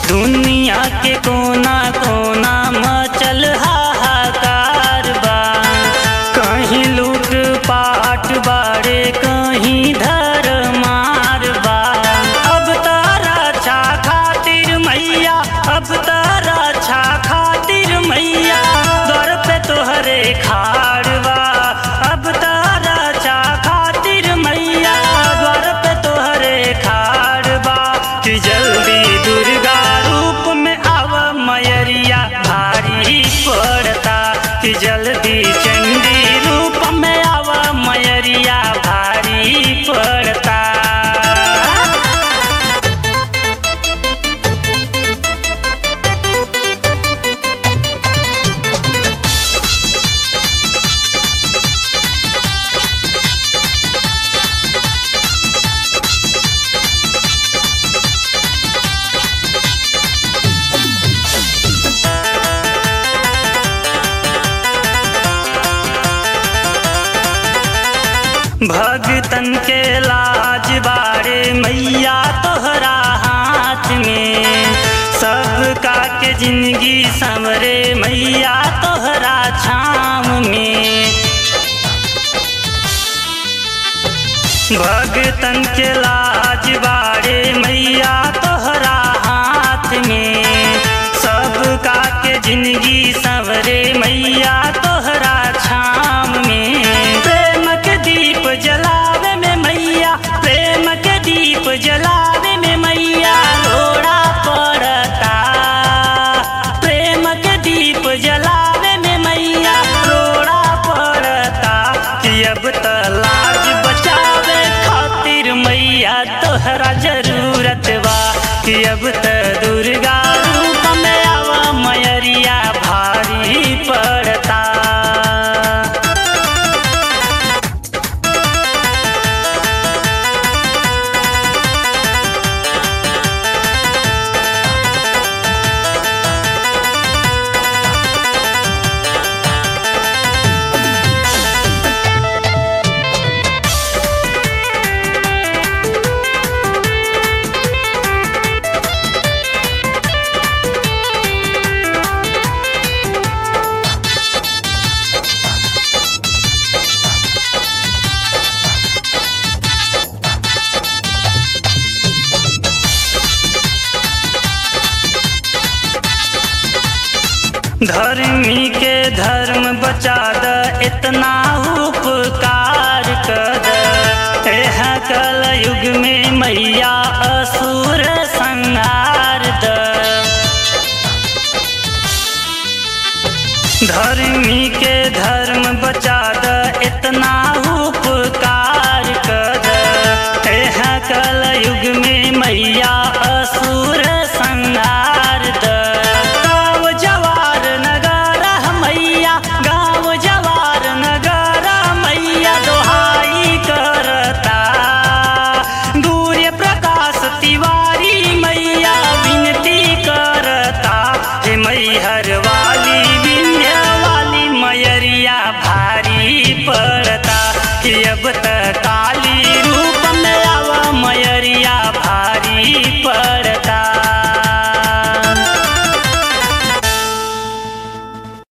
दुनिया के कोना कोना मचल हाहाकार बा। कहीं लूट पाट बाड़े कहीं धर मार बा। अब तारा छा खातिर मैया, अब तारा छा खातिर मैया दर पे तोहरे खाड़ बा। अब तारा छा खातिर मैया द्वार पे तोहरे खाड़ बा। कि जल्दी दुर्गा रूप में आव मयरिया भारी पड़ता। कि जल्दी चंडी रूप में आव मयरिया भारी पड़ता। भगतन के लाज बाड़े मैया तोहरा हाथ में। सबका के जिंदगी संवरे मैया तोहरा छाँव में। भगतन के लाज बाड़े मैया तोहरा हाथ में। सबका के जिंदगी संवरे मैया तोहरा छाँव में। प्रेम के दीप जलावे में मैया, प्रेम के दीप जलावे में मैया लोड़ा पड़ता। प्रेम के दीप जलावे में मैया लोड़ा पड़ता। कि अब त लाज बचावे खातिर मैया तोहरा जरूरत बा। कि अब त दुर्गा रूप में आवा मयरिया भारी पड़ता। धर्मी के धर्म बचा द, इतना उपकार कर द। एह कल युग में मैया असुर संहार द। धर्मी के धर्म बचा द, इतना